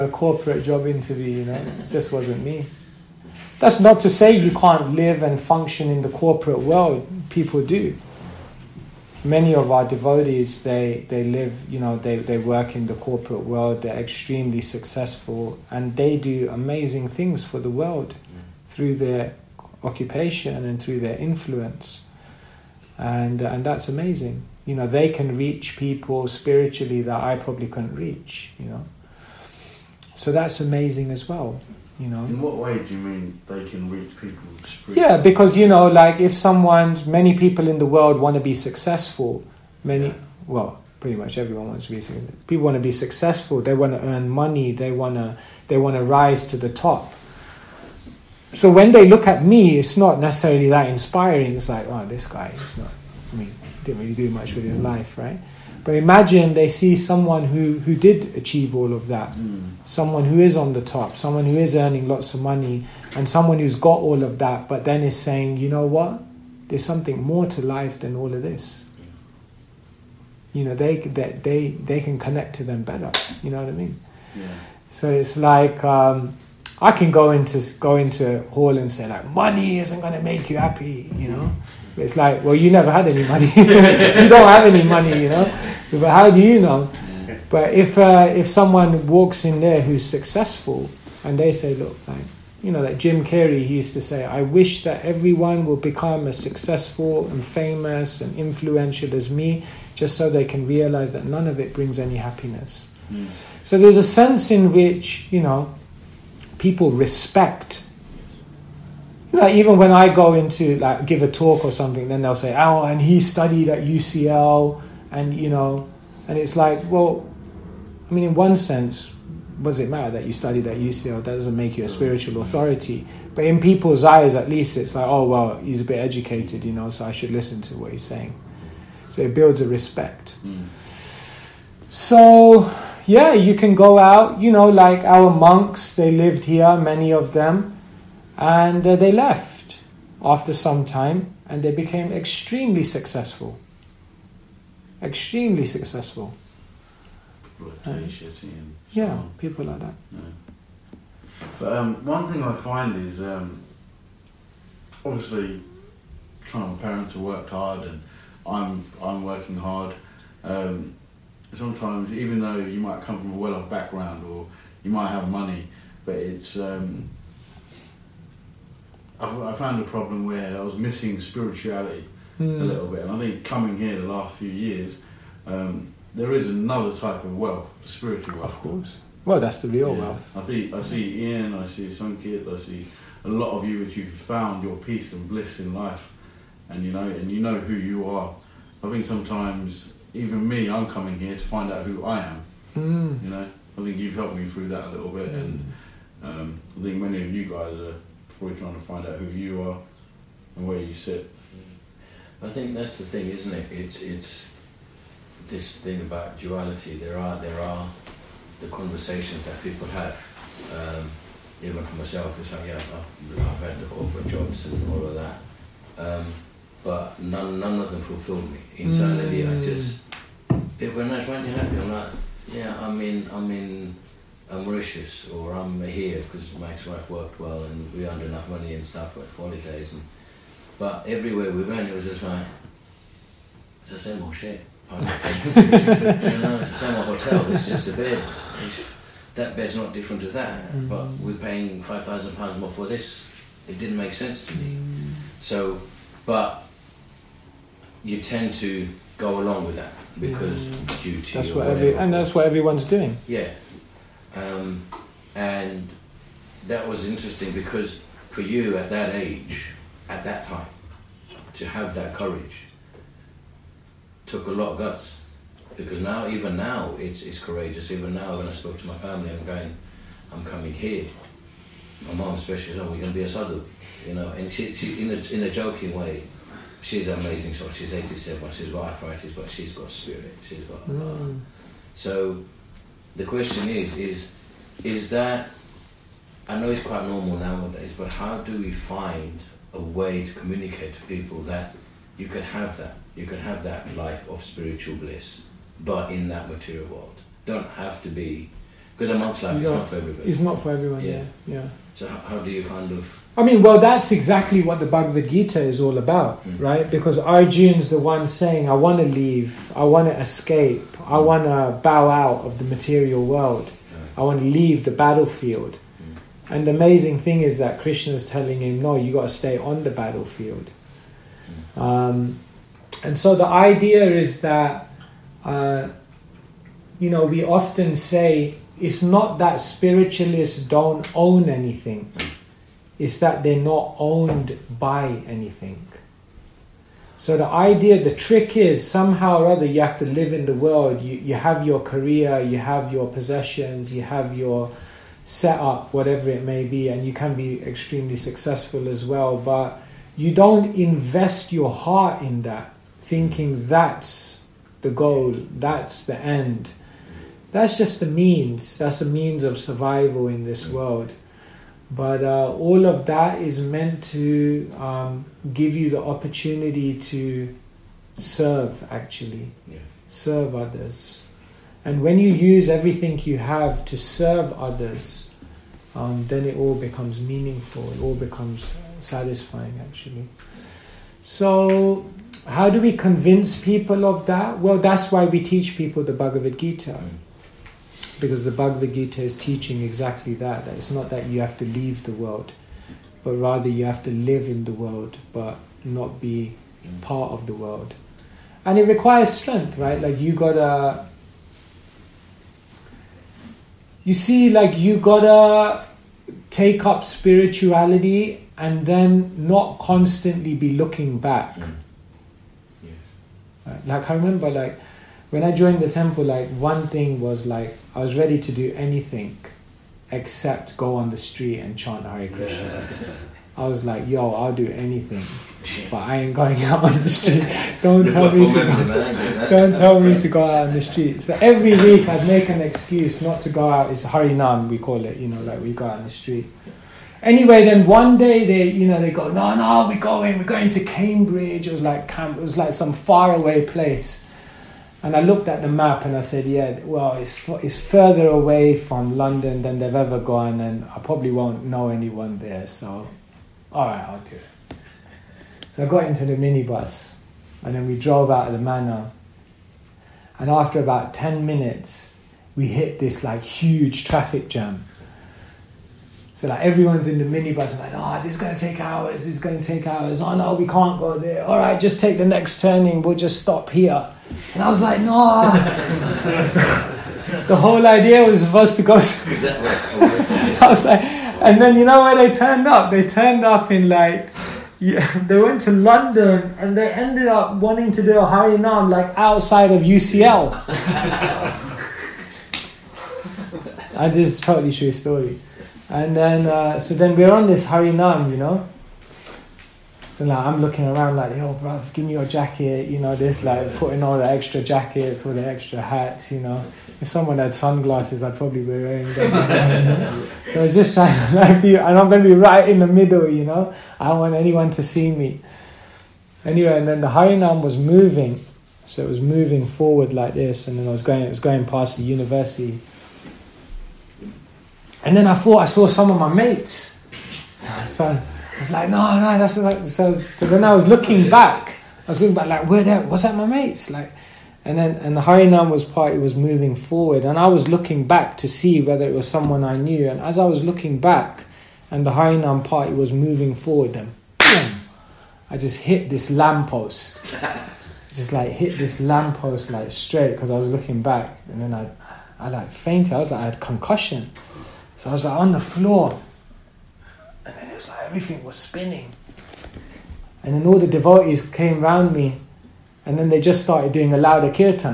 a corporate job interview, it just wasn't me. That's not to say you can't live and function in the corporate world. People do. Many of our devotees, they live, they work in the corporate world. They're extremely successful, and they do amazing things for the world through their occupation and through their influence. And that's amazing. They can reach people spiritually that I probably couldn't reach, So that's amazing as well, In what way do you mean they can reach people spiritually? Yeah, because, if many people in the world want to be successful, pretty much everyone wants to be successful. People want to be successful, they want to earn money, they want to rise to the top. So when they look at me, it's not necessarily that inspiring. It's like, oh, this guy didn't really do much with his life, right? But imagine they see someone who did achieve all of that, someone who is on the top, someone who is earning lots of money, and someone who's got all of that, but then is saying, you know what? There's something more to life than all of this. They can connect to them better. You know what I mean? Yeah. So it's like I can go into hall and say like, money isn't going to make you happy. But it's like, well, you never had any money. You don't have any money. But how do you know? Yeah. But if someone walks in there who's successful and they say, look, like Jim Carrey, he used to say, I wish that everyone will become as successful and famous and influential as me, just so they can realize that none of it brings any happiness. So there's a sense in which, people respect. Even when I go into give a talk or something, then they'll say, oh, and he studied at UCL, and and it's like, well, in one sense, what does it matter that you studied at UCL? That doesn't make you a spiritual authority. But in people's eyes, at least, it's like, oh, well, he's a bit educated, so I should listen to what he's saying. So it builds a respect. So, yeah, you can go out, like our monks, they lived here, many of them, and they left after some time, and they became extremely successful. Extremely successful. People like that. Yeah. But one thing I find is, obviously, my parents have worked hard, and I'm working hard. Sometimes, even though you might come from a well-off background or you might have money, but it's I found a problem where I was missing spirituality a little bit, and I think coming here the last few years, there is another type of wealth, spiritual wealth. Of course. Well, that's the real wealth. I see Ian, I see Sankit, I see a lot of you which you've found your peace and bliss in life, and you know who you are. I think sometimes, even me, I'm coming here to find out who I am. I think you've helped me through that a little bit, and I think many of you guys are probably trying to find out who you are and where you sit. I think that's the thing, isn't it? It's this thing about duality. There are the conversations that people have. Even for myself, it's like, I've had the corporate jobs and all of that. But none of them fulfilled me. Internally, I just, people were nice, when you're happy, I'm like, yeah, I'm in Mauritius, or I'm here because my ex-wife worked well and we earned enough money and stuff for holidays. But everywhere we went, it was just like, it's the same old shit. It's the same old hotel, it's just a bed. That bed's not different to that, but we're paying £5,000 more for this. It didn't make sense to me. So, but you tend to go along with that because duty. That's that's what everyone's doing. Yeah, and that was interesting because for you at that age, at that time, to have that courage took a lot of guts. Because even now, it's courageous. Even now, when I spoke to my family, I'm coming here. My mom especially, we're going to be a sadhu, and she in a joking way, she's amazing. So she's 87, she's got arthritis, but she's got spirit. She's got. So, the question is that, I know it's quite normal nowadays, but how do we find a way to communicate to people that you could have that life of spiritual bliss, but in that material world? Don't have to be Because a monk's life is not for everybody. It's not for everyone, yeah. So how do you kind of... I mean, well, that's exactly what the Bhagavad Gita is all about, right? Because Arjun's the one saying, I want to leave, I want to escape, I want to bow out of the material world, I want to leave the battlefield. And the amazing thing is that Krishna is telling him, no, you got to stay on the battlefield. And so the idea is that, we often say, it's not that spiritualists don't own anything. It's that they're not owned by anything. So the idea, the trick is somehow or other you have to live in the world. You have your career, you have your possessions, you have your setup, whatever it may be, and you can be extremely successful as well. But you don't invest your heart in that, thinking that's the goal, that's the end. That's just the means. That's a means of survival in this world. But all of that is meant to give you the opportunity to serve, actually. Serve others. And when you use everything you have to serve others, then it all becomes meaningful. It all becomes satisfying, actually. So, how do we convince people of that? Well, that's why we teach people the Bhagavad Gita. Because the Bhagavad Gita is teaching exactly that it's not that you have to leave the world, but rather you have to live in the world, but not be part of the world. And it requires strength, right? Like you gotta take up spirituality and then not constantly be looking back. Like I remember, when I joined the temple, one thing was I was ready to do anything except go on the street and chant Hare Krishna. I was like, yo, I'll do anything, but I ain't going out on the street. Don't tell me to go out on the street. So every week I'd make an excuse not to go out. It's Harinam, we call it, we go out on the street. Anyway, then one day they go, no, we're going to Cambridge. It was like camp. It was like some faraway place. And I looked at the map and I said, it's further away from London than they've ever gone, and I probably won't know anyone there, so alright, I'll do it. So I got into the minibus and then we drove out of the manor, and after about 10 minutes we hit this huge traffic jam. So everyone's in the minibus and this is going to take hours, oh no, we can't go there, alright, just take the next turning, we'll just stop here. And I was like, no. The whole idea was supposed to go. I was like, and then where they turned up? They turned up in they went to London and they ended up wanting to do a Harinam outside of UCL. And this is a totally true story. And then, so then we're on this Harinam, So I'm looking around yo, bruv, give me your jacket, this, putting all the extra jackets or the extra hats, If someone had sunglasses, I'd probably be wearing them. So I was just trying to and I'm going to be right in the middle, I don't want anyone to see me. Anyway, and then the Harinam was moving, so it was moving forward like this, and then it was going past the university. And then I thought I saw some of my mates. So I was like, no, that's so then I was looking back, was that my mates? And the Harinam party was moving forward, and I was looking back to see whether it was someone I knew. And as I was looking back, and the Harinam party was moving forward, then boom, I just hit this lamppost. Hit this lamppost straight because I was looking back, and then I fainted. I had concussion, so I was on the floor. And then it was everything was spinning. And then all the devotees came round me, and then they just started doing a louder kirtan.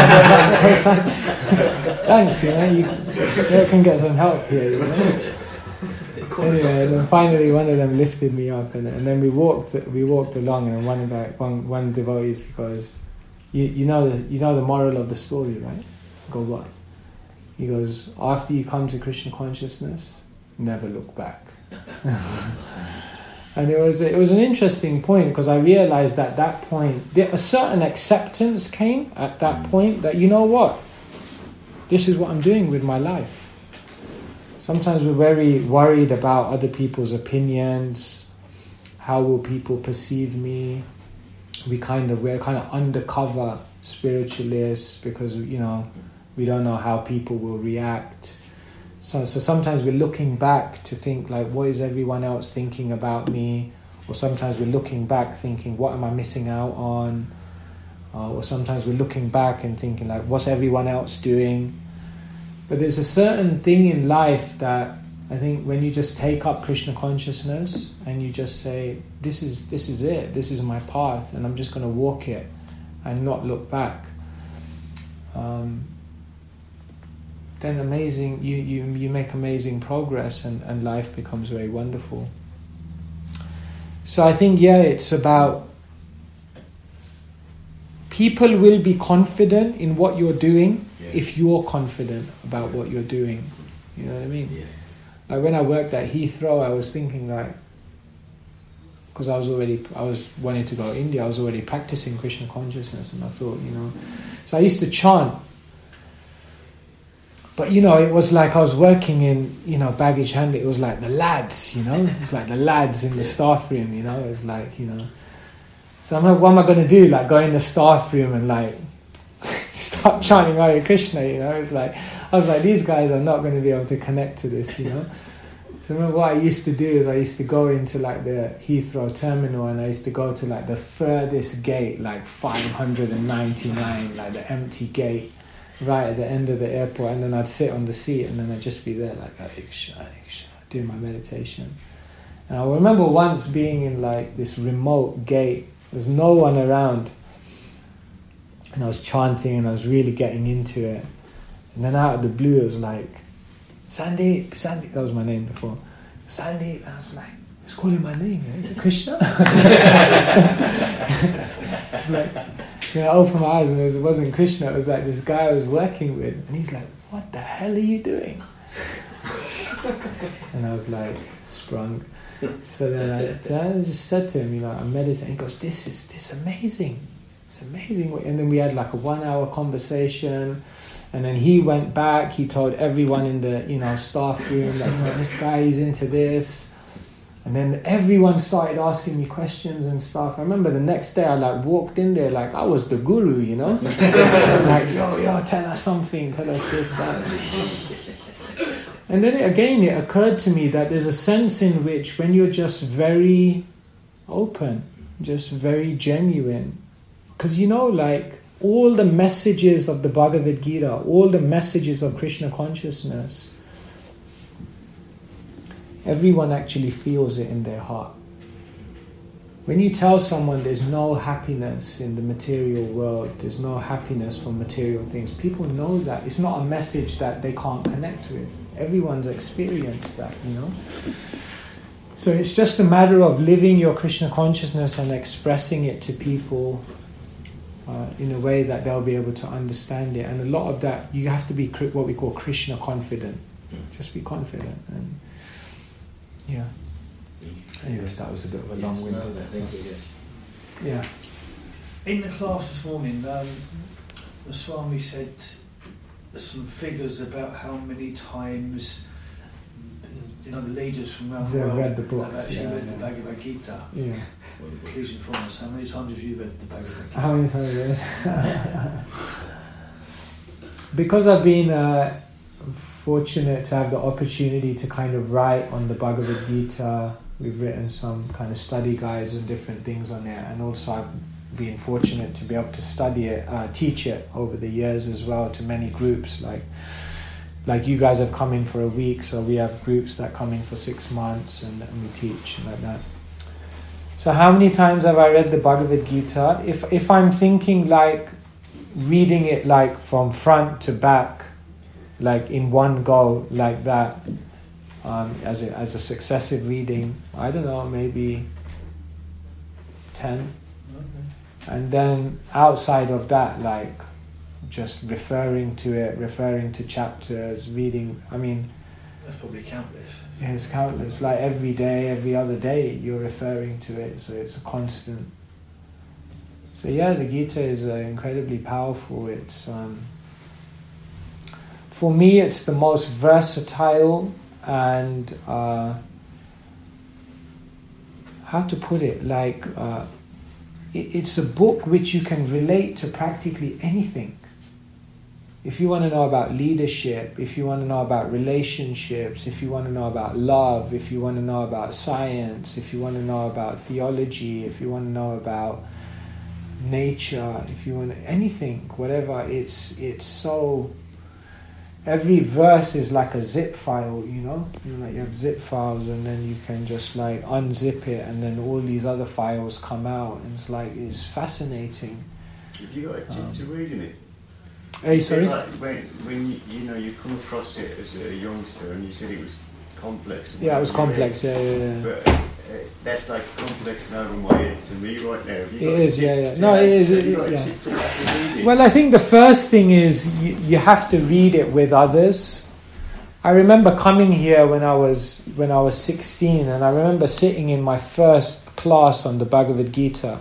Thanks, you can get some help here, Anyway, then finally one of them lifted me up, and then we walked along, and one devotee goes, you know the moral of the story, right? I go, what? He goes, after you come to Krishna consciousness, never look back. And it was an interesting point, because I realized at that point a certain acceptance came at that point that this is what I'm doing with my life. Sometimes we're very worried about other people's opinions. How will people perceive me? We're kind of undercover spiritualists because, you know, we don't know how people will react. So sometimes we're looking back to think like, what is everyone else thinking about me? Or sometimes we're looking back thinking, what am I missing out on? Or sometimes we're looking back and thinking like, what's everyone else doing? But there's a certain thing in life that I think when you just take up Krishna consciousness and you just say, this is it, this is my path, and I'm just going to walk it and not look back. Then amazing, you make amazing progress, and life becomes very wonderful. So I think, it's about people will be confident in what you're doing if you're confident about what you're doing. You know what I mean? Yeah. Like when I worked at Heathrow, I was thinking like, because I was wanting to go to India, I was already practicing Krishna consciousness, and I thought, you know, so I used to chant. But, you know, it was like I was working in, you know, baggage handling. It was like the lads, you know. It's like the lads in the staff room, you know. It's like, you know. So I'm like, what am I going to do? Like go in the staff room and like start chanting Hare Krishna, you know. It's like, I was like, these guys are not going to be able to connect to this, you know. So I remember what I used to do is I used to go into like the Heathrow terminal, and I used to go to like the furthest gate, like 599, like the empty gate, right at the end of the airport, and then I'd sit on the seat, and then I'd just be there like doing my meditation. And I remember once being in like this remote gate, there's no one around, and I was chanting and I was really getting into it, and then out of the blue it was like, Sandeep, that was my name before, Sandeep, and I was like, he's calling my name, is it Krishna? Like, you know, I opened my eyes and it wasn't Krishna, it was like this guy I was working with, and he's like, what the hell are you doing? And I was like, sprung. So then I just said to him, you know, I'm meditating. He goes, this is amazing. It's amazing. And then we had like a 1 hour conversation, and then he went back, he told everyone in the, you know, staff room that, you know, this guy is into this. And then everyone started asking me questions and stuff. I remember the next day I like walked in there like I was the guru, you know. Like, yo, tell us something, tell us this, that. And then it occurred to me that there's a sense in which when you're just very open, just very genuine, because you know, like all the messages of the Bhagavad Gita, all the messages of Krishna consciousness, everyone actually feels it in their heart. When you tell someone there's no happiness in the material world, there's no happiness from material things, people know that. It's not a message that they can't connect with. Everyone's experienced that, you know. So it's just a matter of living your Krishna consciousness and expressing it to people in a way that they'll be able to understand it. And a lot of that, you have to be what we call Krishna confident. Just be confident. And yeah. Anyway, that was a bit of a long-winded. Yeah. In the class this morning, the Swami said some figures about how many times, you know, the leaders from around the world read the books, have actually read the Bhagavad Gita. Yeah. Please inform us, how many times have you read the Bhagavad Gita? How many times have you Because I've been fortunate to have the opportunity to kind of write on the Bhagavad Gita. We've written some kind of study guides and different things on it, and also I've been fortunate to be able to study it, teach it over the years as well to many groups. Like you guys have come in for a week, so we have groups that come in for 6 months and we teach like that. So how many times have I read the Bhagavad Gita? If I'm thinking like reading it like from front to back, like in one go, like that, as a successive reading, I don't know, maybe 10. Okay. And then outside of that, like just referring to it, referring to chapters, reading. I mean, that's probably countless. Yeah, it's countless. Like every day, every other day, you're referring to it, so it's a constant. So yeah, the Gita is incredibly powerful. It's for me, it's the most versatile and how to put it, like it's a book which you can relate to practically anything. If you want to know about leadership, if you want to know about relationships, if you want to know about love, if you want to know about science, if you want to know about theology, if you want to know about nature, if you want to, anything, whatever, it's so, every verse is like a zip file, you know, like you have zip files, and then you can just like unzip it, and then all these other files come out, and it's like, it's fascinating. Have you got a tip to reading it? Hey, sorry? Like when you come across it as a youngster, and you said it was complex. Yeah, it was complex, yeah. But that's like complex and over my head to me right now. It is, yeah. No, it is. Yeah. Well, I think the first thing is you have to read it with others. I remember coming here when I was 16, and I remember sitting in my first class on the Bhagavad Gita.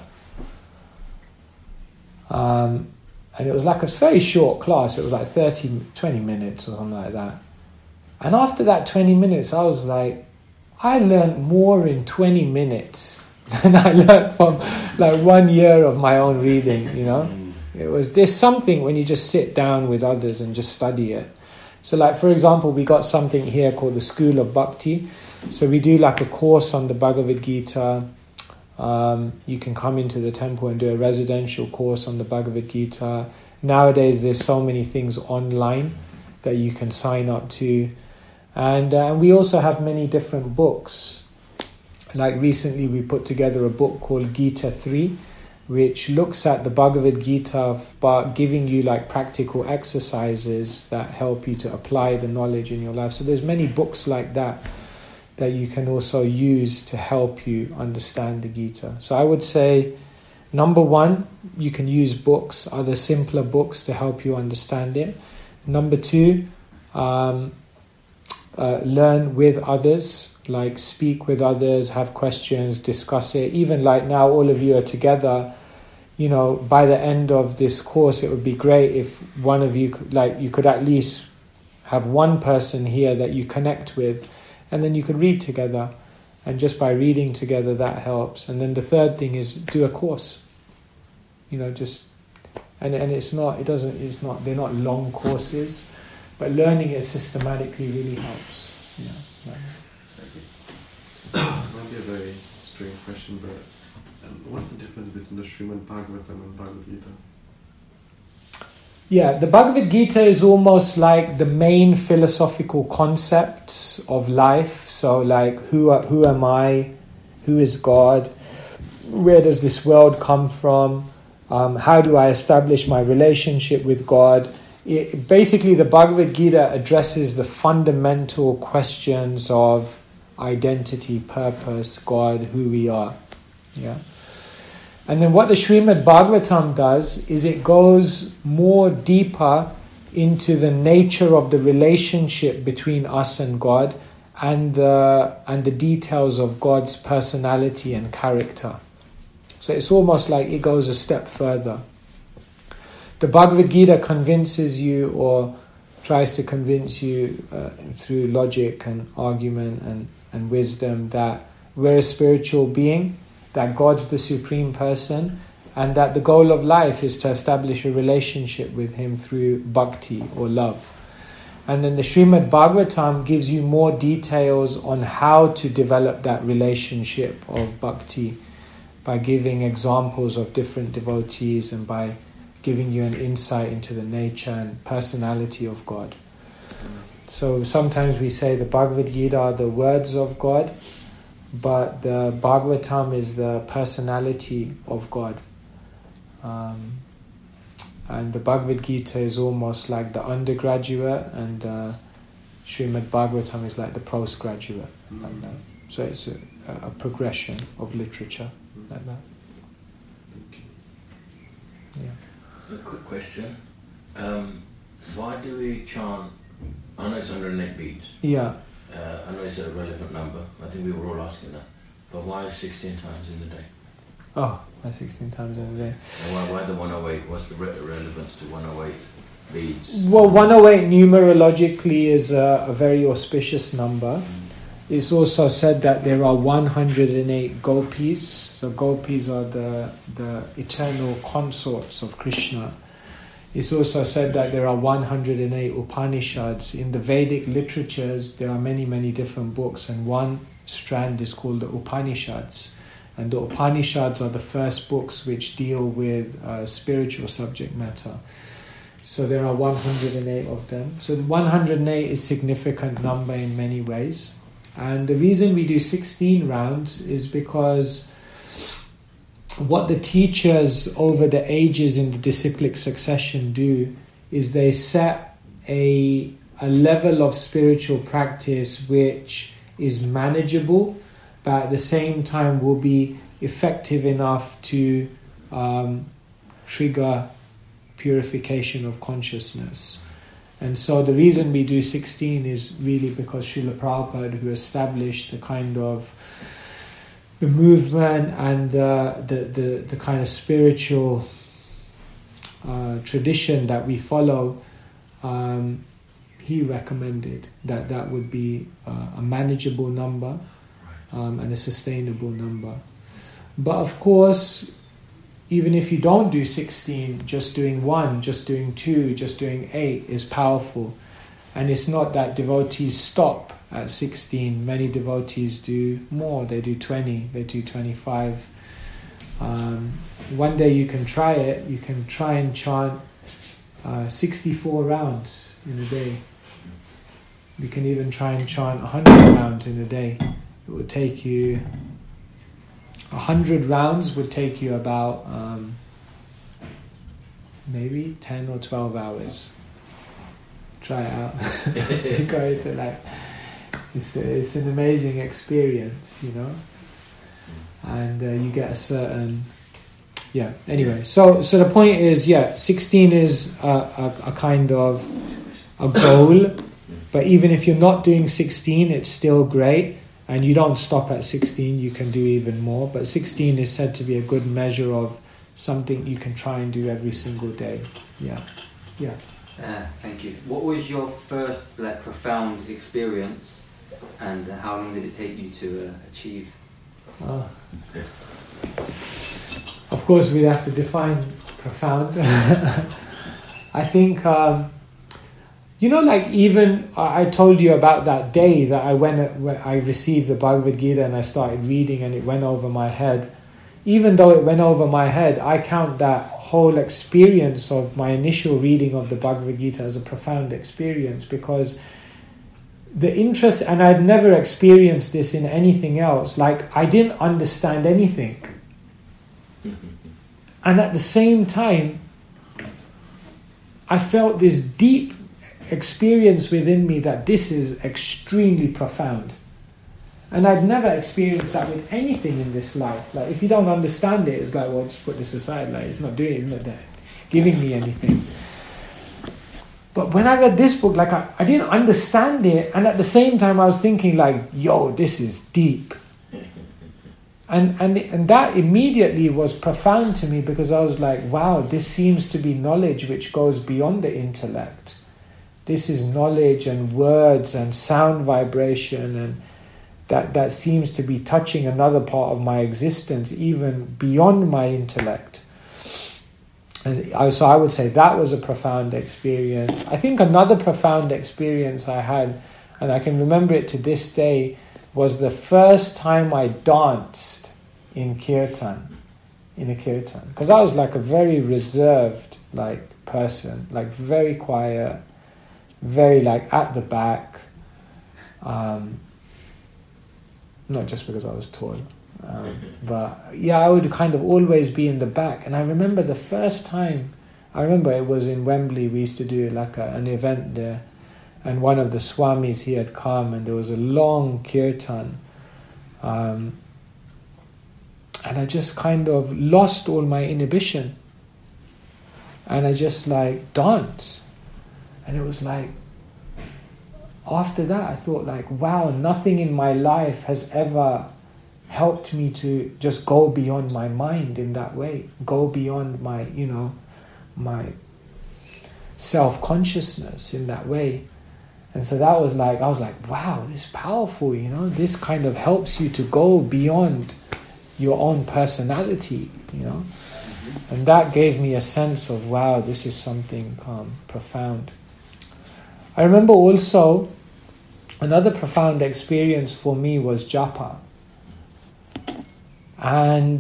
And it was like a very short class. It was like 20 minutes or something like that. And after that 20 minutes, I was like, I learned more in 20 minutes than I learned from like 1 year of my own reading, you know. There's something when you just sit down with others and just study it. So like, for example, we got something here called the School of Bhakti. So we do like a course on the Bhagavad Gita. You can come into the temple and do a residential course on the Bhagavad Gita. Nowadays there's so many things online that you can sign up to. And we also have many different books. Like recently we put together a book called Gita 3, which looks at the Bhagavad Gita but giving you like practical exercises that help you to apply the knowledge in your life. So there's many books like that you can also use to help you understand the Gita. So I would say, number one, you can use books, other simpler books to help you understand it. Number two, learn with others, like speak with others, have questions, discuss it. Even like now all of you are together, you know, by the end of this course it would be great if one of you, you could at least have one person here that you connect with, and then you could read together, and just by reading together that helps. And then the third thing is do a course, you know, just and they're not long courses, but learning it systematically really helps. Yeah. Maybe a very strange question, but what's the difference between the Srimad Bhagavatam and Bhagavad Gita? Yeah, the Bhagavad Gita is almost like the main philosophical concepts of life. So like, who am I? Who is God? Where does this world come from? How do I establish my relationship with God? Basically, the Bhagavad Gita addresses the fundamental questions of identity, purpose, God, who we are. Yeah. And then what the Srimad Bhagavatam does is it goes more deeper into the nature of the relationship between us and God, and the details of God's personality and character. So it's almost like it goes a step further. The Bhagavad Gita convinces you, or tries to convince you through logic and argument and wisdom, that we're a spiritual being, that God's the supreme person, and that the goal of life is to establish a relationship with Him through bhakti or love. And then the Srimad Bhagavatam gives you more details on how to develop that relationship of bhakti by giving examples of different devotees and by giving you an insight into the nature and personality of God. So sometimes we say the Bhagavad Gita are the words of God, but the Bhagavatam is the personality of God. And the Bhagavad Gita is almost like the undergraduate, and Srimad Bhagavatam is like the postgraduate. Like that. So it's a progression of literature like that. Yeah. A quick question. Why do we chant, I know it's 108 beats. Yeah. I know it's a relevant number. I think we were all asking that. But why 16 times in the day? Oh, 16 times in a day. And why the 108? What's the relevance to 108? beads. Well, 108 numerologically is a very auspicious number. It's also said that there are 108 gopis. So gopis are the eternal consorts of Krishna. It's also said that there are 108 Upanishads. In the Vedic literatures, there are many, many different books, and one strand is called the Upanishads. And the Upanishads are the first books which deal with spiritual subject matter. So there are 108 of them. So the 108 is a significant number in many ways. And the reason we do 16 rounds is because what the teachers over the ages in the disciplic succession do is they set a level of spiritual practice which is manageable, but at the same time will be effective enough to trigger purification of consciousness. And so the reason we do 16 is really because Srila Prabhupada, who established the kind of the movement and the kind of spiritual tradition that we follow, he recommended that would be a manageable number and a sustainable number. But of course, even if you don't do 16, just doing 1, just doing 2, just doing 8 is powerful. And it's not that devotees stop at 16. Many devotees do more. They do 20, they do 25. One day you can try it. You can try and chant 64 rounds in a day. You can even try and chant 100 rounds in a day. It would take you... 100 rounds would take you about maybe 10 or 12 hours. Try it out. You go into it's an amazing experience, you know. And you get a certain... Yeah, anyway. So the point is, 16 is a kind of a goal. But even if you're not doing 16, it's still great. And you don't stop at 16, you can do even more. But 16 is said to be a good measure of something you can try and do every single day. Yeah. Thank you. What was your first profound experience, and how long did it take you to achieve? Of course, we have to define profound. I think... even I told you about that day that I received the Bhagavad Gita and I started reading and it went over my head. Even though it went over my head, I count that whole experience of my initial reading of the Bhagavad Gita as a profound experience, because the interest, and I'd never experienced this in anything else, I didn't understand anything. And at the same time, I felt this deep experience within me that this is extremely profound. And I've never experienced that with anything in this life. If you don't understand it, it's just put this aside. It's not giving me anything. But when I read this book, I didn't understand it, and at the same time I was thinking this is deep. And that immediately was profound to me, because I was like, wow, this seems to be knowledge which goes beyond the intellect. This is knowledge and words and sound vibration, and that seems to be touching another part of my existence, even beyond my intellect. And so I would say that was a profound experience. I think another profound experience I had, and I can remember it to this day, was the first time I danced in kirtan, because I was a very reserved person, very quiet, very at the back, not just because I was tall, but I would kind of always be in the back. And I remember the first time, it was in Wembley. We used to do an event there, and one of the Swamis, he had come, and there was a long kirtan, and I just kind of lost all my inhibition, and I just danced. And it was after that I thought wow, nothing in my life has ever helped me to just go beyond my mind in that way, go beyond my, my... self-consciousness in that way. And so that was like, I was like, wow, this is powerful, you know, this kind of helps you to go beyond your own personality, you know. And that gave me a sense of, wow, this is something profound. I remember also another profound experience for me was japa. And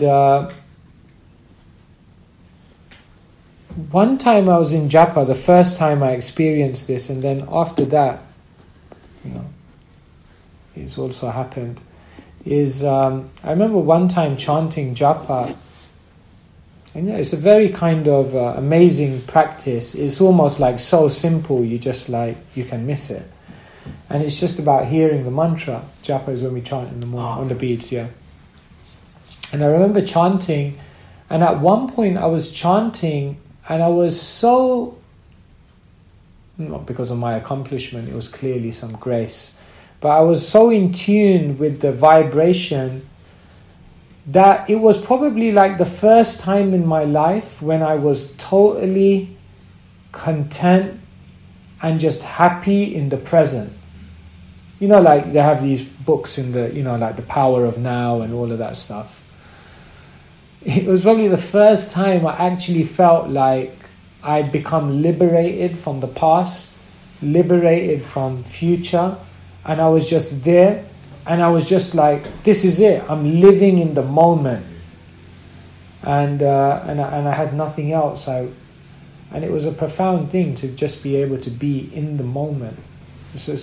one time I was in japa, the first time I experienced this, and then after that, you know, it's also happened, is I remember one time chanting japa. And yeah, it's a very kind of amazing practice. It's almost like so simple, you can miss it. And it's just about hearing the mantra. Japa is when we chant in the morning, on the beach, yeah. And I remember chanting, and at one point I was chanting, and I was so, not because of my accomplishment, it was clearly some grace, but I was so in tune with the vibration that it was probably like the first time in my life when I was totally content and just happy in the present. You know, like they have these books in the, you know, like The Power of Now and all of that stuff. It was probably the first time I actually felt like I'd become liberated from the past, liberated from future, and I was just there. And I was just like, this is it. I'm living in the moment, and I had nothing else. And it was a profound thing to just be able to be in the moment. So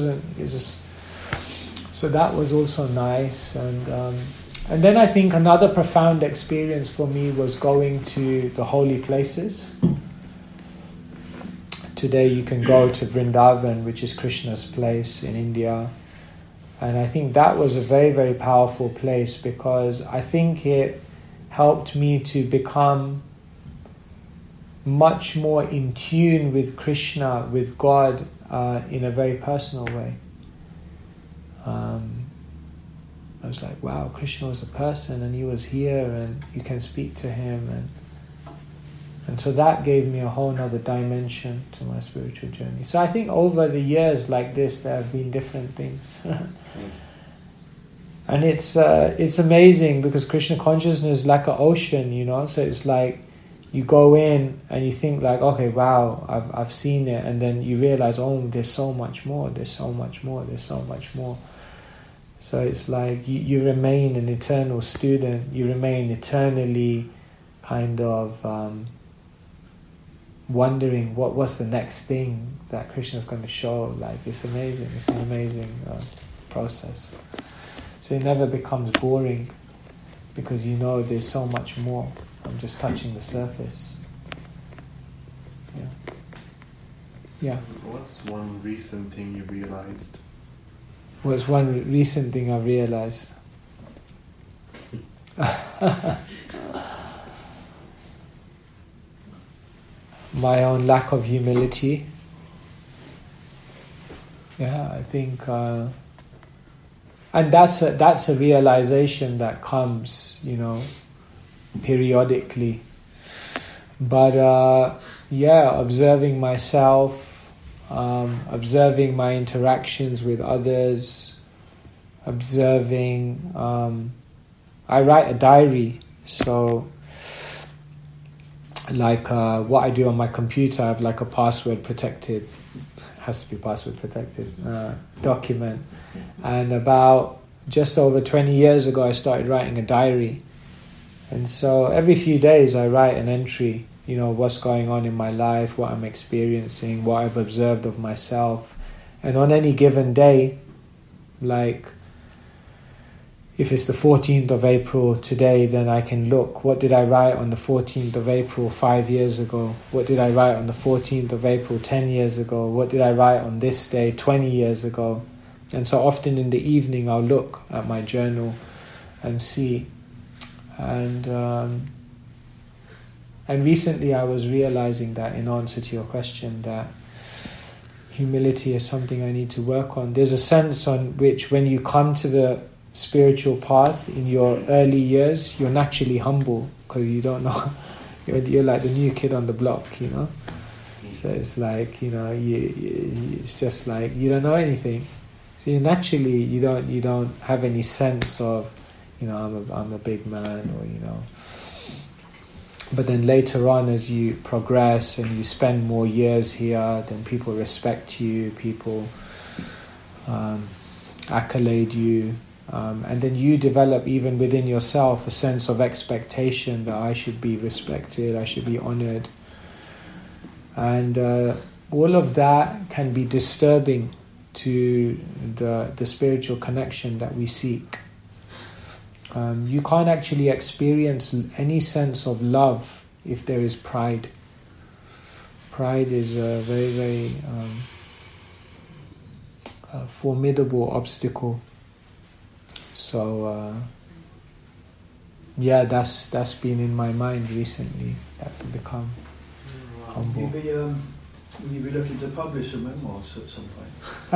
that was also nice. And then I think another profound experience for me was going to the holy places. Today you can go to Vrindavan, which is Krishna's place in India. And I think that was a very, very powerful place because I think it helped me to become much more in tune with Krishna, with God, in a very personal way. I was like, wow, Krishna was a person and he was here and you can speak to him. And so that gave me a whole other dimension to my spiritual journey. So I think over the years like this, there have been different things. And it's amazing because Krishna consciousness is like an ocean, you know. So it's like you go in and you think like, okay, wow, I've seen it. And then you realize, oh, there's so much more, there's so much more, there's so much more. So it's like you remain an eternal student. You remain eternally kind of... wondering what's the next thing that Krishna's going to show. Like, it's amazing. It's an amazing process. So it never becomes boring because you know there's so much more. I'm just touching the surface. Yeah. What's one recent thing you realized? What's one recent thing I realized? My own lack of humility. Yeah, I think, and that's a realization that comes, you know, periodically. But observing myself, observing my interactions with others, observing. I write a diary, so. Like what I do on my computer, I have like a password protected, has to be password protected, document. And about just over 20 years ago, I started writing a diary. And so every few days I write an entry, you know, what's going on in my life, what I'm experiencing, what I've observed of myself. And on any given day, like if it's the 14th of April today, then I can look, what did I write on the 14th of April 5 years ago? What did I write on the 14th of April 10 years ago? What did I write on this day 20 years ago? And so often in the evening I'll look at my journal and see. And recently I was realizing that, in answer to your question, that humility is something I need to work on. There's a sense on which when you come to the spiritual path in your early years, you're naturally humble because you don't know. You're like the new kid on the block, you know. So it's like, it's just like you don't know anything. So naturally you don't have any sense of, I'm a big man, or But then later on, as you progress and you spend more years here, then people respect you, people accolade you, and then you develop even within yourself a sense of expectation that I should be respected, I should be honored. And all of that can be disturbing to the spiritual connection that we seek. You can't actually experience any sense of love if there is pride. Pride is a very, very formidable obstacle. So, that's been in my mind recently. That's become humble. Will you be looking to publish some memoirs at some point?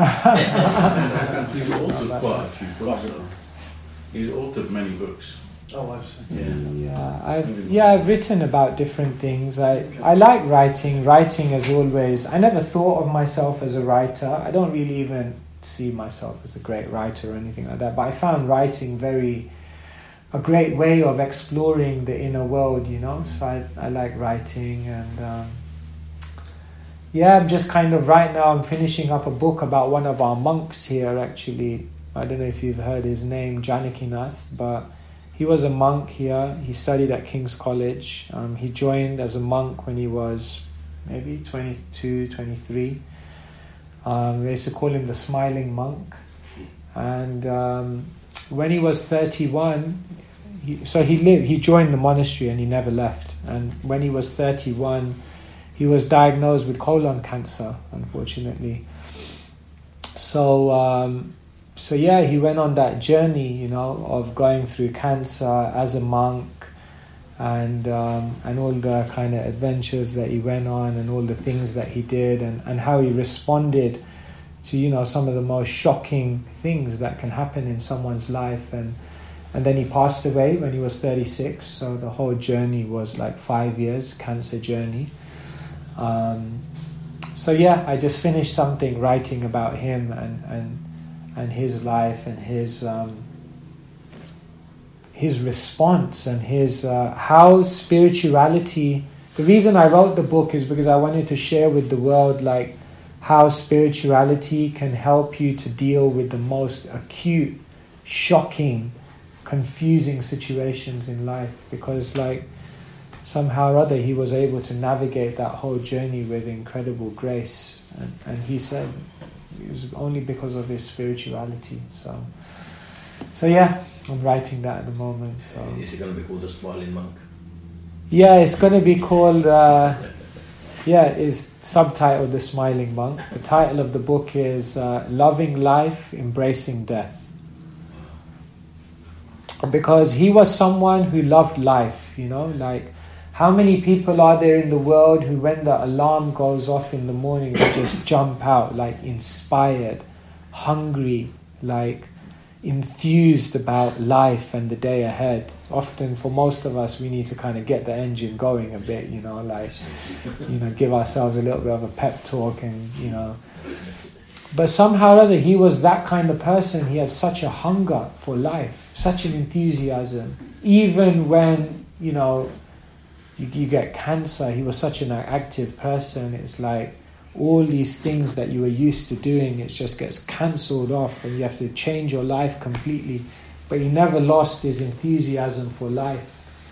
He's authored quite a few books. He's authored many books. Oh, I see. I've written about different things. I like writing. Writing as always. I never thought of myself as a writer. I don't really even see myself as a great writer or anything like that. But I found writing a great way of exploring the inner world, So I like writing, and I'm just kind of right now. I'm finishing up a book about one of our monks here. Actually, I don't know if you've heard his name, Janakinath, but he was a monk here. He studied at King's College. He joined as a monk when he was maybe 22, 23. They used to call him the Smiling Monk. And when he was 31, he joined the monastery and he never left. And when he was 31, he was diagnosed with colon cancer, unfortunately. So he went on that journey, of going through cancer as a monk, and all the kind of adventures that he went on, and all the things that he did, and how he responded to some of the most shocking things that can happen in someone's life, and then he passed away when he was 36. So the whole journey was like 5 years, cancer journey. I just finished something writing about him and his life and his response and his how spirituality. The reason I wrote the book is because I wanted to share with the world like how spirituality can help you to deal with the most acute, shocking, confusing situations in life, because like somehow or other he was able to navigate that whole journey with incredible grace, and he said it was only because of his spirituality. So I'm writing that at the moment. So is it going to be called The Smiling Monk? Yeah, it's going to be called it's subtitled The Smiling Monk. The title of the book is Loving Life, Embracing Death. Because he was someone who loved life, like how many people are there in the world who, when the alarm goes off in the morning, they just jump out, like inspired, hungry, like enthused about life and the day ahead. Often for most of us, we need to kind of get the engine going a bit, give ourselves a little bit of a pep talk and, But somehow or other, he was that kind of person. He had such a hunger for life, such an enthusiasm. Even when, you get cancer, he was such an active person. It's like all these things that you were used to doing, it just gets cancelled off and you have to change your life completely. But he never lost his enthusiasm for life.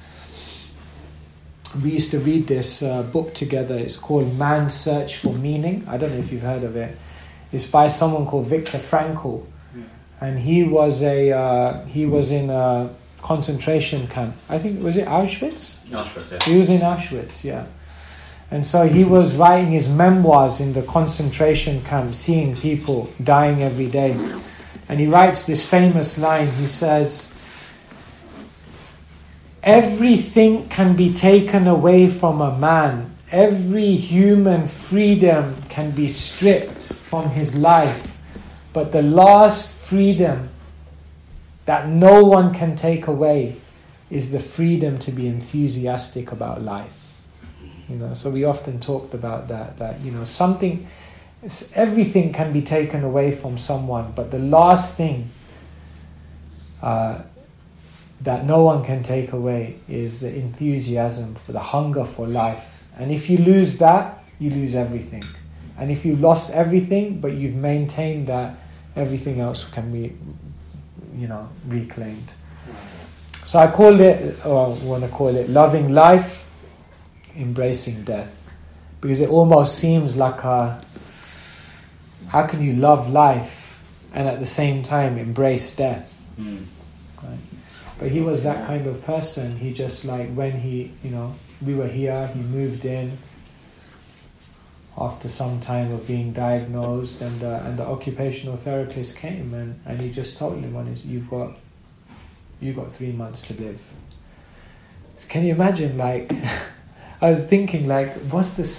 We used to read this book together. It's called Man's Search for Meaning. I don't know if you've heard of it. It's by someone called Viktor Frankl. And he was in a concentration camp. I think, was it Auschwitz? Auschwitz, yeah. He was in Auschwitz, yeah. And so he was writing his memoirs in the concentration camp, seeing people dying every day. And he writes this famous line. He says, "Everything can be taken away from a man. Every human freedom can be stripped from his life. But the last freedom that no one can take away is the freedom to be enthusiastic about life." You know, so we often talked about that you know, everything can be taken away from someone, but the last thing that no one can take away is the enthusiasm, for the hunger for life. And if you lose that, you lose everything. And if you lost everything, but you've maintained that, everything else can be, you know, reclaimed. So I called it, or I want to call it, loving life, embracing death. Because it almost seems like how can you love life and at the same time embrace death? Right? But he was that kind of person. He just, like, when he, you know, we were here, he moved in after some time of being diagnosed, and the occupational therapist came and he just told him, you've got 3 months to live. So can you imagine, like, I was thinking, like, what's the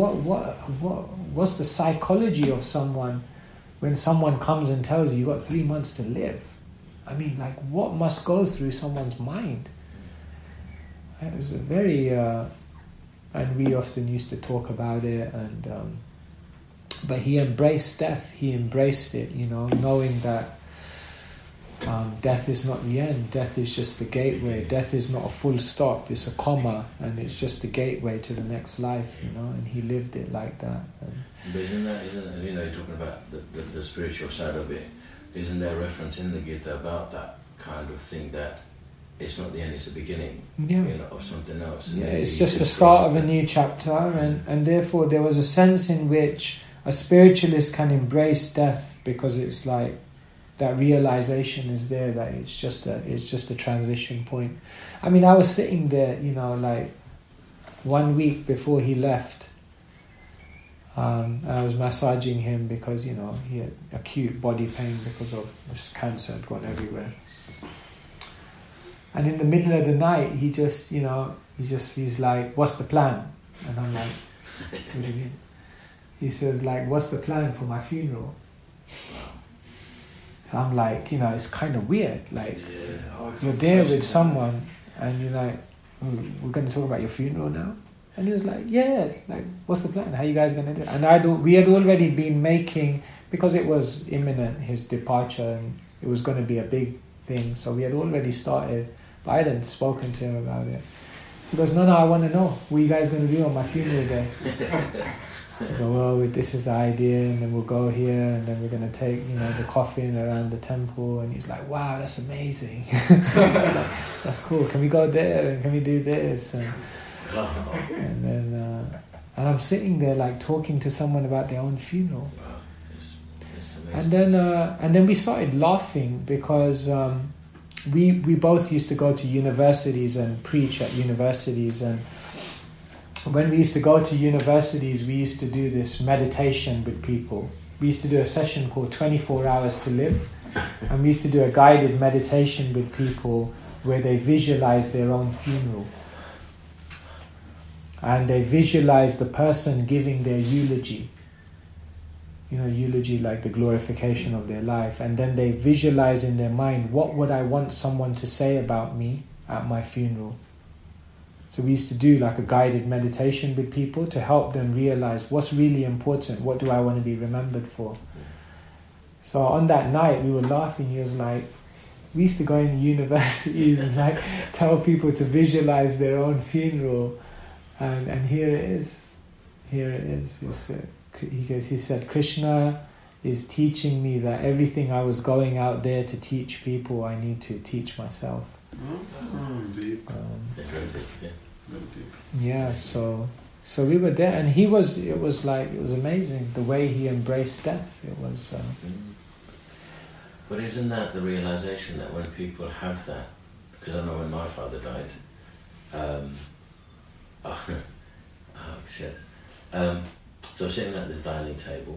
psychology of someone when someone comes and tells you got 3 months to live? I mean, like, what must go through someone's mind? It was a very, and we often used to talk about it, and but he embraced death. He embraced it, you know, knowing that death is not the end. Death is just the gateway. Death is not a full stop. It's a comma, and it's just the gateway to the next life, you know. And he lived it like that. But isn't that, you know, you're talking about the spiritual side of it. Isn't there a reference in the Gita about that kind of thing, that it's not the end, it's the beginning, yeah, you know, of something else? And yeah, it's just the start of a new chapter, and therefore there was a sense in which a spiritualist can embrace death, because it's like that realization is there that it's just a transition point. I mean, I was sitting there, you know, like 1 week before he left. I was massaging him because, you know, he had acute body pain because of this cancer had gone everywhere. And in the middle of the night, he just, you know, he's like, "What's the plan?" And I'm like, "What do you mean?" He says, like, "What's the plan for my funeral?" So I'm like, you know, it's kind of weird. Like, you're there with someone and you're like, "We're going to talk about your funeral now?" And he was like, "Yeah, like, what's the plan? How are you guys going to do it?" And we had already been making, because it was imminent, his departure, and it was going to be a big thing. So we had already started, but I hadn't spoken to him about it. So he goes, no, I want to know, what are you guys going to do on my funeral day? I go, well, this is the idea, and then we'll go here, and then we're going to take, you know, the coffin around the temple. And he's like, wow, that's amazing. That's cool. Can we go there? And can we do this? And then, and I'm sitting there like talking to someone about their own funeral. And then we started laughing because we both used to go to universities and preach at universities, and when we used to go to universities, we used to do this meditation with people. We used to do a session called 24 Hours to Live, and we used to do a guided meditation with people where they visualize their own funeral. And they visualize the person giving their eulogy. You know, eulogy like the glorification of their life. And then they visualize in their mind, what would I want someone to say about me at my funeral? So we used to do like a guided meditation with people to help them realize what's really important, what do I want to be remembered for. So on that night we were laughing. He was like, we used to go in universities and like tell people to visualize their own funeral, and here it is. Here it is. He said, Krishna is teaching me that everything I was going out there to teach people, I need to teach myself. Yeah, so we were there, and it was amazing the way he embraced death. It was. But isn't that the realization that when people have that? Because I know when my father died. So sitting at the dining table,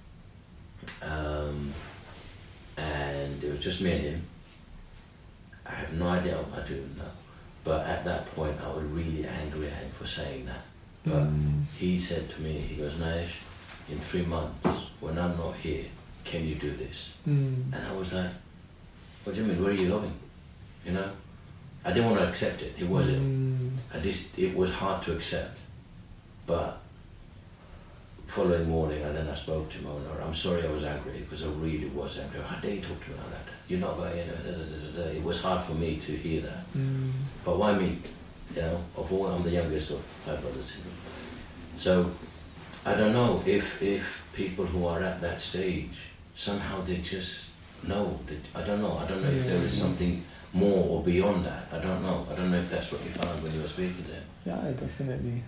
and it was just me and him. I have no idea what I do now, but at that point I was really angry at him for saying that. But he said to me, he goes, Naesh, in 3 months, when I'm not here, can you do this? And I was like, what do you mean, where are you going? You know? I didn't want to accept it. It wasn't. It was hard to accept. But following morning, and then I spoke to him. I'm sorry, I was angry because I really was angry. How dare you talk to me like that? You're not going in. It was hard for me to hear that. But why me? You know, of all, I'm the youngest of 5 brothers. So I don't know if people who are at that stage somehow they just know. I don't know. I don't know if there is something more or beyond that. I don't know. I don't know if that's what you found when you were speaking to him. Yeah, definitely.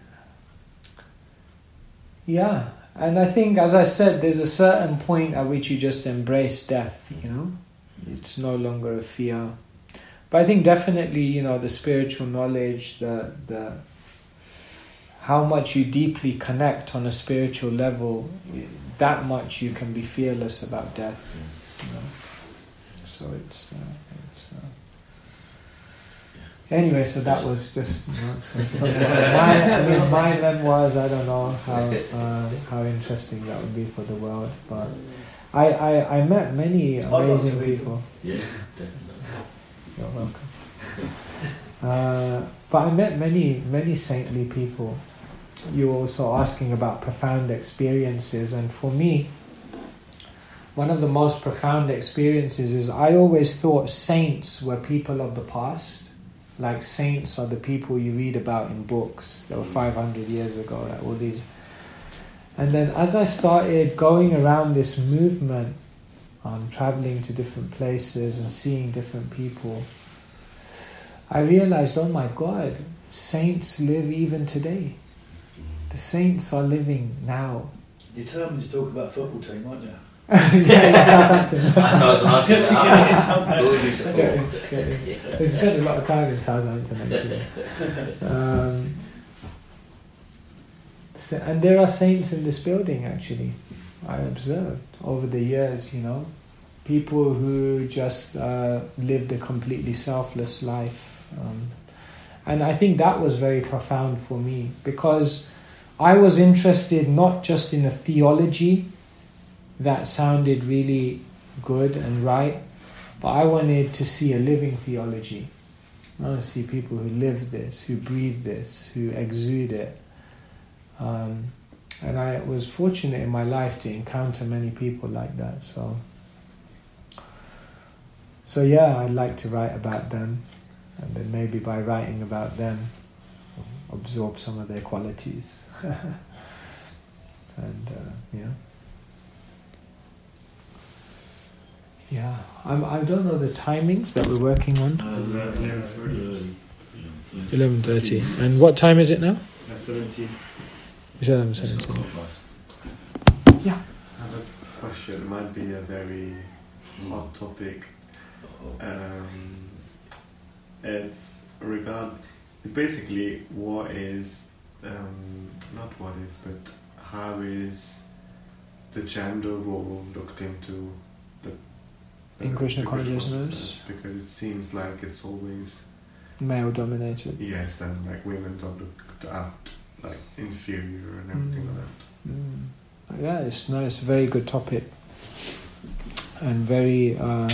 Yeah, and I think, as I said, there's a certain point at which you just embrace death, you know? It's no longer a fear. But I think definitely, you know, the spiritual knowledge, the how much you deeply connect on a spiritual level, that much you can be fearless about death, you know? So it's anyway, so that was just, you know, my memoirs. I don't know how interesting that would be for the world, but I met many amazing people. Yeah, definitely. You're welcome. But I met many saintly people. You were also asking about profound experiences, and for me, one of the most profound experiences is I always thought saints were people of the past. Like saints are the people you read about in books that were 500 years ago, like all these. And then as I started going around this movement, traveling to different places and seeing different people, I realized, oh my God, saints live even today. The saints are living now. You're determined to talk about football team, aren't you? Yeah, They spent a lot of time in Southampton actually. And there are saints in this building actually. I observed over the years, you know, people who just lived a completely selfless life. And I think that was very profound for me, because I was interested not just in a theology that sounded really good and right, but I wanted to see a living theology. I want to see people who live this, who breathe this, who exude it. And I was fortunate in my life to encounter many people like that. So yeah, I'd like to write about them, and then maybe by writing about them, absorb some of their qualities. And yeah, I don't know the timings that we're working on. 11:30. And what time is it now? 17. You said 11:17. Yeah. I have a question. It might be a very hot topic. It's basically what is, not what is, but how is the gender role looked into in Krishna consciousness? Because it seems like it's always male dominated. Yes, and like women don't look at like inferior and everything like that. Yeah, it's a very good topic, and very.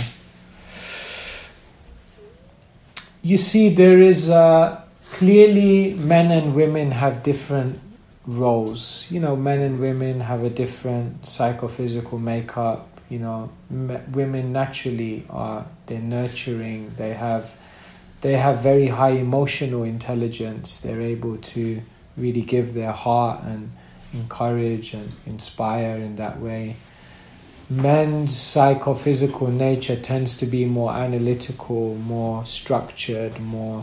You see, there is clearly men and women have different roles. You know, men and women have a different psychophysical makeup. You know, women naturally they're nurturing. They have very high emotional intelligence. They're able to really give their heart and encourage and inspire in that way. Men's psychophysical nature tends to be more analytical, more structured, more...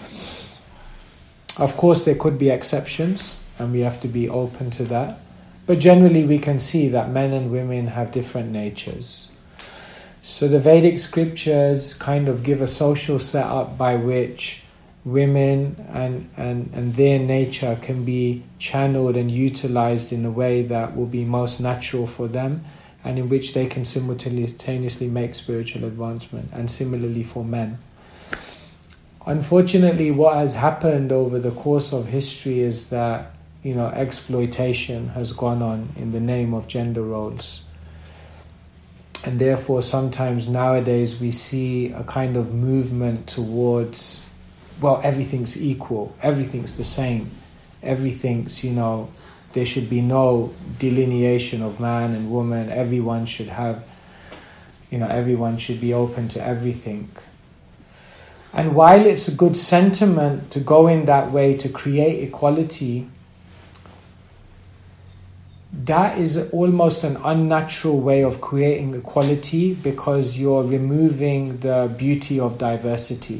Of course, there could be exceptions, and we have to be open to that. But generally, we can see that men and women have different natures. So the Vedic scriptures kind of give a social setup by which women and their nature can be channeled and utilized in a way that will be most natural for them, and in which they can simultaneously make spiritual advancement, and similarly for men. Unfortunately, what has happened over the course of history is that, you know, exploitation has gone on in the name of gender roles. And therefore, sometimes nowadays we see a kind of movement towards, well, everything's equal, everything's the same. everything's, there should be no delineation of man and woman. Everyone should have, everyone should be open to everything. And while it's a good sentiment to go in that way to create equality, that is almost an unnatural way of creating equality, because you're removing the beauty of diversity.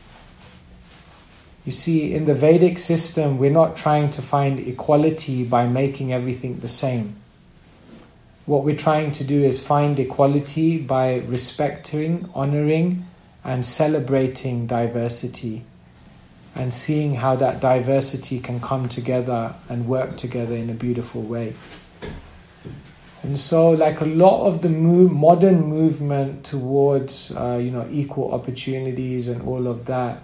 You see, in the Vedic system, we're not trying to find equality by making everything the same. What we're trying to do is find equality by respecting, honoring, and celebrating diversity, and seeing how that diversity can come together and work together in a beautiful way. And so, like a lot of the modern movement towards, equal opportunities and all of that,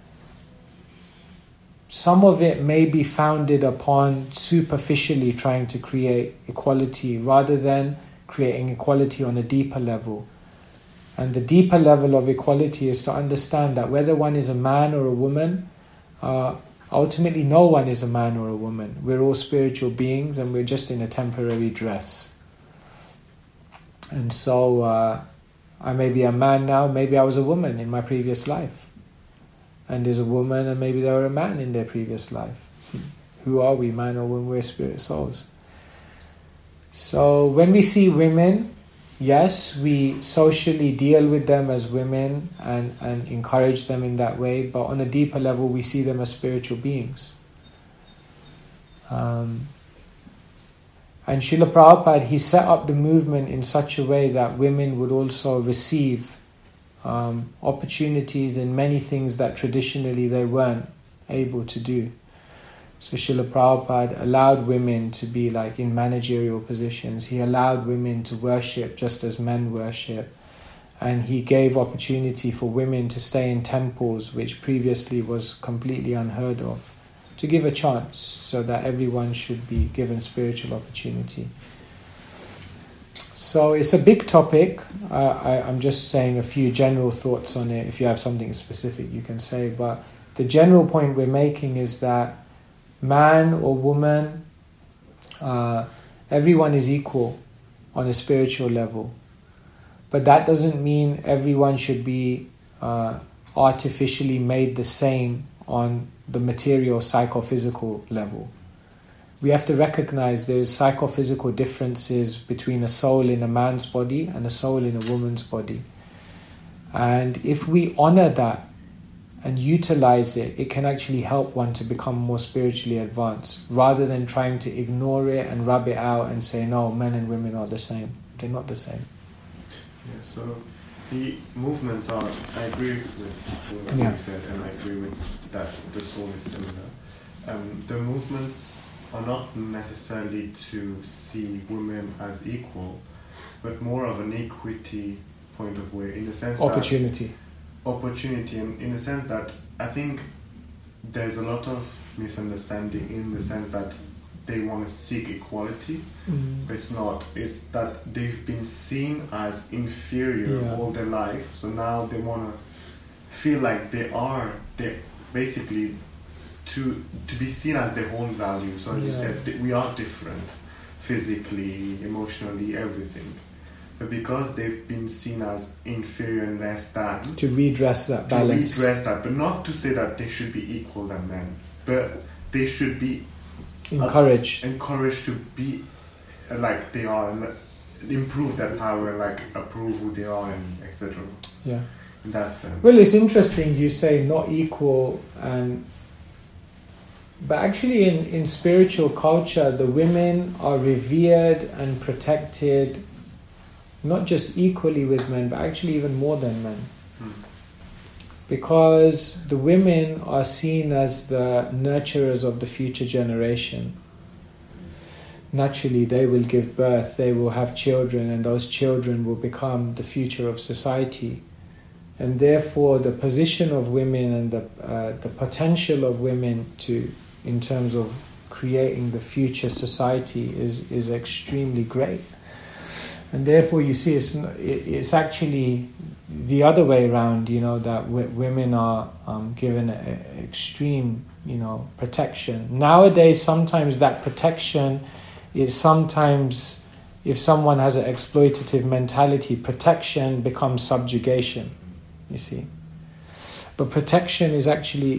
some of it may be founded upon superficially trying to create equality rather than creating equality on a deeper level. And the deeper level of equality is to understand that whether one is a man or a woman, ultimately no one is a man or a woman. We're all spiritual beings, and we're just in a temporary dress. And so I may be a man now, maybe I was a woman in my previous life. And there's a woman and maybe they were a man in their previous life. Who are we, man or woman? We're spirit souls. So when we see women, yes, we socially deal with them as women and encourage them in that way, but on a deeper level we see them as spiritual beings. And Srila Prabhupada, he set up the movement in such a way that women would also receive opportunities in many things that traditionally they weren't able to do. So Srila Prabhupada allowed women to be like in managerial positions. He allowed women to worship just as men worship. And he gave opportunity for women to stay in temples, which previously was completely unheard of, to give a chance so that everyone should be given spiritual opportunity. So it's a big topic. I'm just saying a few general thoughts on it. If you have something specific you can say. But the general point we're making is that man or woman, everyone is equal on a spiritual level. But that doesn't mean everyone should be artificially made the same on the material psychophysical level. We have to recognize there's psychophysical differences between a soul in a man's body and a soul in a woman's body. And if we honor that and utilize it, it can actually help one to become more spiritually advanced, rather than trying to ignore it and rub it out and say, no, men and women are the same. They're not the same. Yeah, so the movements are, I agree with what you said, and I agree with that the soul is similar. The movements are not necessarily to see women as equal, but more of an equity point of view, in the sense opportunity, and in the sense that I think there's a lot of misunderstanding in the sense that they want to seek equality, but it's not. It's that they've been seen as inferior all their life, so now they want to feel like they're basically to be seen as their own value. So as you said, we are different, physically, emotionally, everything. But because they've been seen as inferior and less than, to redress that balance. But not to say that they should be equal than men, but they should be encouraged to be like they are, and improve their power, like approve who they are, and etc. Yeah. In that sense. Well, it's interesting you say not equal, but actually in spiritual culture, the women are revered and protected, not just equally with men, but actually even more than men. Because the women are seen as the nurturers of the future generation. Naturally, they will give birth, they will have children, and those children will become the future of society. And therefore, the position of women and the potential of women in terms of creating the future society is extremely great. And therefore you see it's actually the other way around, that women are given extreme, protection. Nowadays, sometimes that protection is sometimes, if someone has an exploitative mentality, protection becomes subjugation, you see. But protection is actually,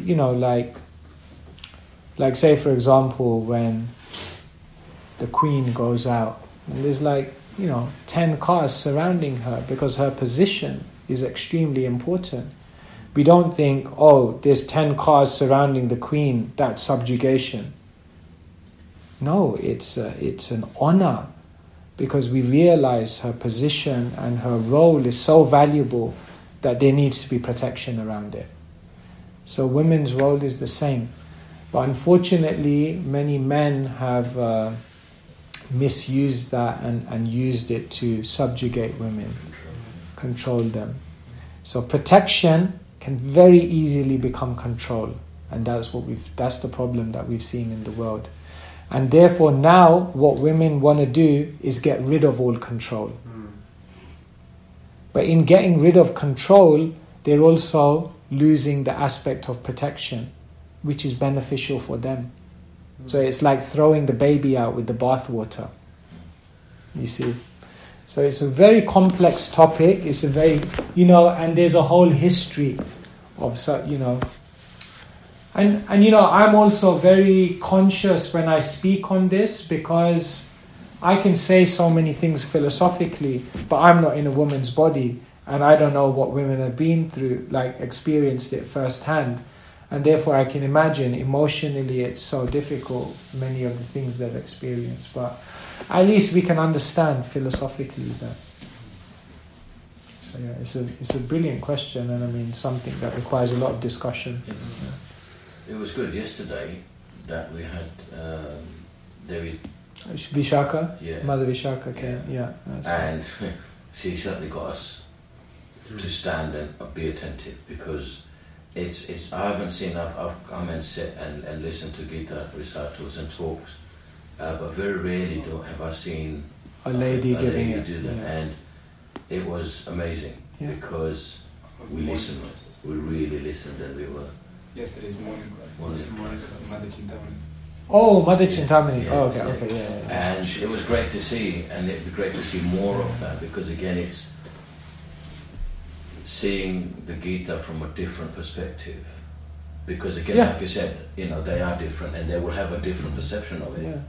like say for example, when the queen goes out, and there's 10 cars surrounding her because her position is extremely important. We don't think, there's 10 cars surrounding the queen, that's subjugation. No, it's an honor, because we realize her position and her role is so valuable that there needs to be protection around it. So women's role is the same. But unfortunately, many men have misused that and used it to subjugate women, control them. So protection can very easily become control, and that's the problem that we've seen in the world. And therefore now what women want to do is get rid of all control. But in getting rid of control, they're also losing the aspect of protection, which is beneficial for them. So it's like throwing the baby out with the bathwater. You see? So it's a very complex topic. It's a very, and there's a whole history of, And I'm also very conscious when I speak on this, because I can say so many things philosophically, but I'm not in a woman's body, and I don't know what women have been through, experienced it firsthand. And therefore I can imagine emotionally it's so difficult, many of the things they've experienced. But at least we can understand philosophically that. So yeah, it's a brilliant question, and something that requires a lot of discussion. It was good yesterday that we had David Vishaka, yeah. Mother Vishaka came, and she certainly got us to stand and be attentive, because it's I haven't seen I've come and sit and listened to Gita recitals and talks, but very rarely have I seen a lady giving it. Do that, and it was amazing because we listened, we really listened, and we were. Yesterday's morning, Mother Chintamani. Oh, Mother Chintamani. Yeah, Okay. And it was great to see, and it'd be great to see more of that, because again, it's seeing the Gita from a different perspective. Because again, like you said, they are different, and they will have a different perception of it.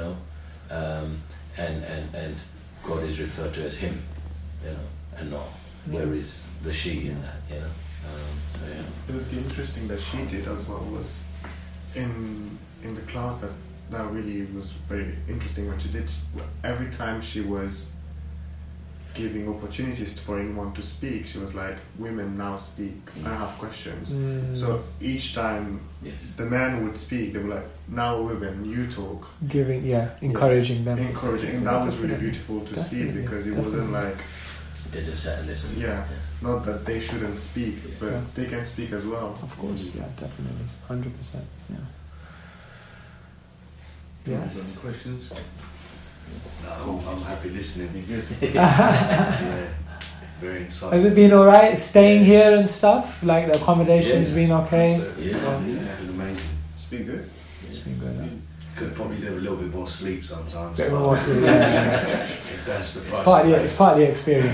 And God is referred to as Him, and not where is the she in that, The interesting that she did as well was in the class that really was very interesting what she did. Every time she was giving opportunities for anyone to speak, she was like, "Women now speak. I have questions." So each time the men would speak, they were like, "Now women, you talk." Encouraging them. Encouraging. And that was really beautiful to see, because it wasn't like they just sat and listened. Not that they shouldn't speak, but they can speak as well. Of course, definitely, 100%. Yes. Any questions? No, I'm happy listening. You're good. Very insightful. Has it been alright staying here and stuff? Like the accommodation's been okay? It's been amazing. It's been good. It's been good. Could probably do a little bit more sleep sometimes. Bit more sleep. If that's the price. It's part of the experience.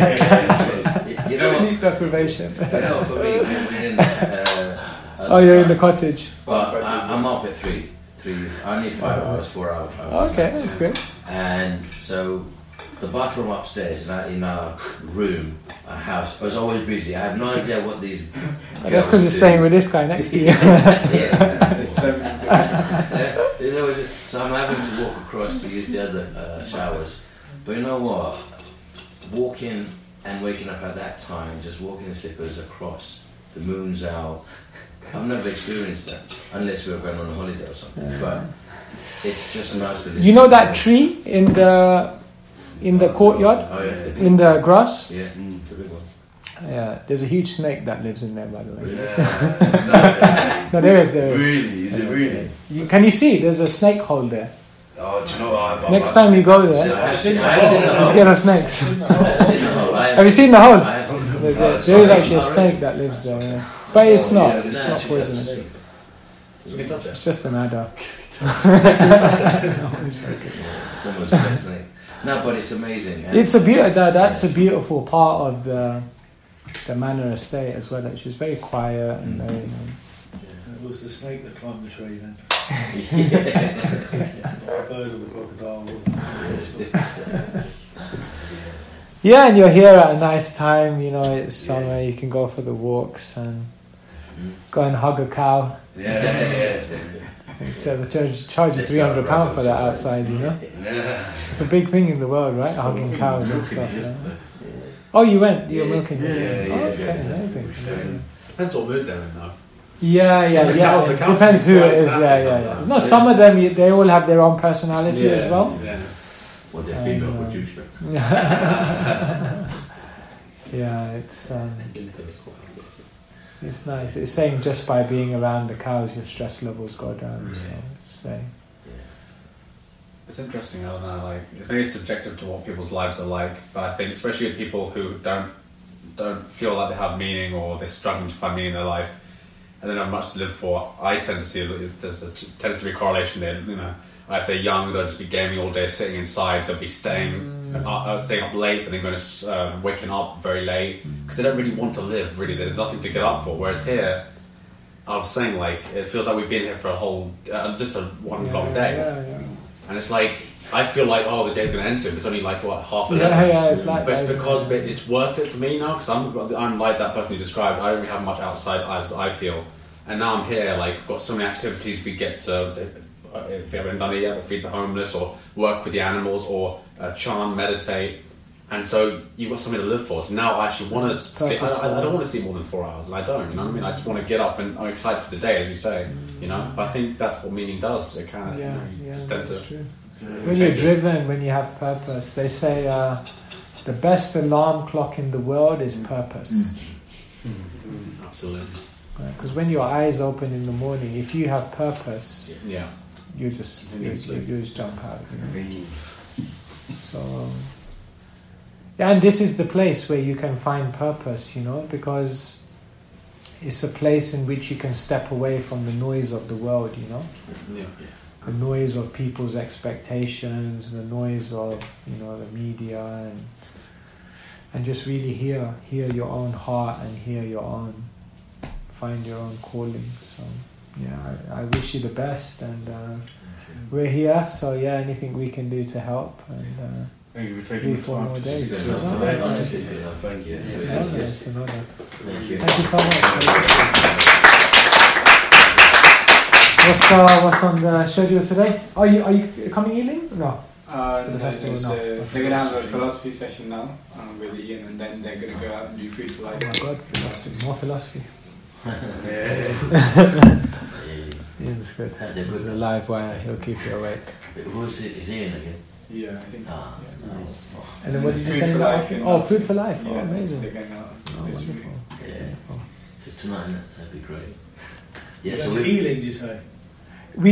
Sleep deprivation. For me, we're in you're in the cottage. But I'm up at 3. I need 5 hours, 4 hours. Okay, that's good. And so the bathroom upstairs in our room, our house, was always busy. I have no idea what these. That's because you're staying with this guy next to you. So I'm having to walk across to use the other showers. But you know what? Walking and waking up at that time, just walking in slippers across, the moon's out. I've never experienced that, unless we were going on a holiday or something. But it's just nice to listen. You know that tree in the courtyard? In the grass? Yeah, the big one. Yeah, there's a huge snake that lives in there, by the way. Yeah. No, there is. Really? Is it really? Can you see? There's a snake hole there. Oh, do you know what? Next time you go there, let's get our snakes. Have you seen the hole? There is actually a snake that lives there, yeah. But it's not. It's not poisonous. It's just an adder. No, but it's amazing. It's a that's a beautiful part of the Manor estate as well. It's just very quiet and very. It was the snake that climbed the tree then. Not a bird or the crocodile. Yeah, and you're here at a nice time. You know, it's summer. You can go for the walks and go and hug a cow. Yeah. They charge you £300 for that outside, you know? It's a big thing in the world, right? Hugging cows and stuff. Yeah. Oh, you went? You're milking this? Okay, amazing. Depends what mood they're in, though. Yeah. The cows depends who it is. quite Yeah. sometimes, No, some of them, they all have their own personality as well. Yeah. Well, they're female producer. Yeah, it's nice. It's saying just by being around the cows, your stress levels go down. So it's very. It's interesting, I don't know, like, I think it's subjective to what people's lives are like, but I think especially people who don't feel like they have meaning or they're struggling to find meaning in their life and they don't have much to live for, I tend to see that tends to be a correlation there, you know. If they're young, they'll just be gaming all day, sitting inside. They'll be staying up late, but then going to waking up very late because they don't really want to live. Really, there's nothing to get up for. Whereas here, I was saying, like, it feels like we've been here for a whole, just one long day, and it's like I feel like the day's going to end soon. It's only like what 11:30. Yeah, it's like. But it's because it's worth it for me now because I'm like that person you described. I don't really have much outside as I feel, and now I'm here. Like, got so many activities we get to. If you haven't done it yet, feed the homeless or work with the animals or chant, meditate, and so you've got something to live for. So now I actually want to sleep. I don't want to sleep more than 4 hours, and I don't. You know what I mean? I just want to get up and I'm excited for the day, as you say. You know, but I think that's what meaning does. It kind of just tend to. When you're driven, when you have purpose, they say the best alarm clock in the world is purpose. Absolutely. Because when your eyes open in the morning, if you have purpose, you just jump out. You know? So and this is the place where you can find purpose, you know, because it's a place in which you can step away from the noise of the world, you know. The noise of people's expectations, the noise of, you know, the media, and just really hear your own heart and find your own calling. So I wish you the best, and we're here. So anything we can do to help, and thank you for taking 3-4 more days. Thank you. It's an honor. Thank you. Thank you so much. What's on the schedule today? Are you coming, Ealing? No. They're going to have a philosophy session now with Ian, and then they're going to go out and do Food for Life. Oh my God, philosophy, more philosophy. Ian's good. With a live wire, he'll keep you awake. Who is it? Is Ian again? Yeah, I think so. Nice. And then what did you say about? Food for Life. Oh, amazing. They're going out this week. Yeah. So tonight, that'd be great. Yeah. So Ealing, you say? We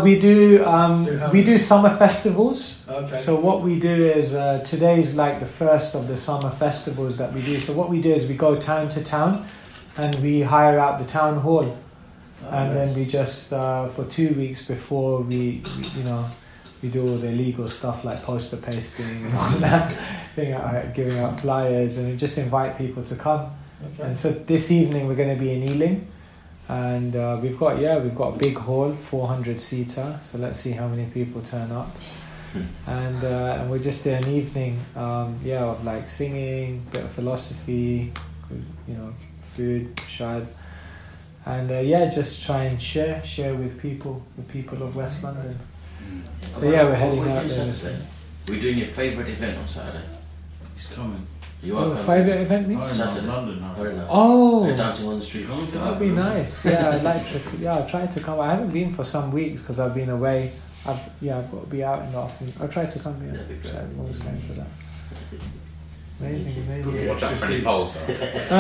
do summer festivals. Okay. So what we do is today's like the first of the summer festivals that we do. So what we do is we go town to town, and we hire out the town hall, and then we just for 2 weeks before we do all the illegal stuff like poster pasting and all that, giving out flyers, and we just invite people to come. Okay. And so this evening we're going to be in Ealing. And we've got a big hall, 400-seater. So let's see how many people turn up. And we're just an evening, of like singing, bit of philosophy, you know, food, shad, and just try and share with people, the people of West London. So we're heading out there. We're doing your favourite event on Saturday. He's coming. You are coming. Favourite event means? Saturday. London now. Oh, dancing on the street. That'd be nice. I'd like to. I'll try to come. I haven't been for some weeks because I've been away. I've got to be out in the afternoon. I'll try to come here. So I'm always going for that. Amazing. Watch out for any polls, though.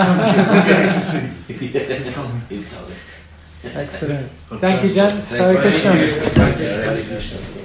He's coming. Excellent. Thank you, gents. Hare Krishna. Hare Krishna.